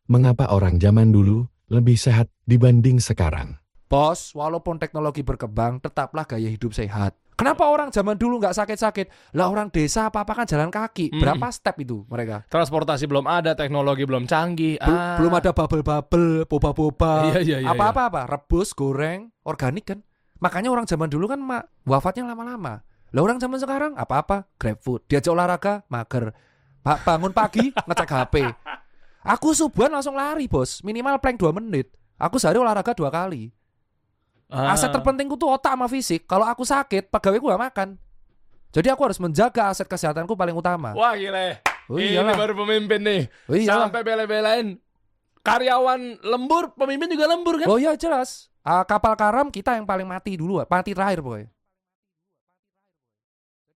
Mengapa orang zaman dulu lebih sehat dibanding sekarang? Bos, walaupun teknologi berkembang, tetaplah gaya hidup sehat. Kenapa orang zaman dulu nggak sakit-sakit? Lah orang desa apa-apa kan jalan kaki. Berapa step itu mereka? Transportasi belum ada, teknologi belum canggih. Belum ada bubble-bubble, boba-boba. Iya. Apa-apa, rebus, goreng, organik kan. Makanya orang zaman dulu kan wafatnya lama-lama. Lah orang zaman sekarang apa-apa, grab food. Diajak olahraga, mager. Bangun pagi, ngecek HP. Aku subuhan langsung lari, bos. Minimal plank 2 menit. Aku sehari olahraga 2 kali. Aset terpentingku tuh otak sama fisik. Kalau aku sakit, pegawaiku gak makan. Jadi aku harus menjaga aset kesehatanku paling utama. Wah gila. Ini iyalah. baru pemimpin nih. Iyalah. Sampai bela-belain karyawan lembur, pemimpin juga lembur kan? Oh iya jelas. Kapal karam kita yang paling mati dulu, mati terakhir pokoknya.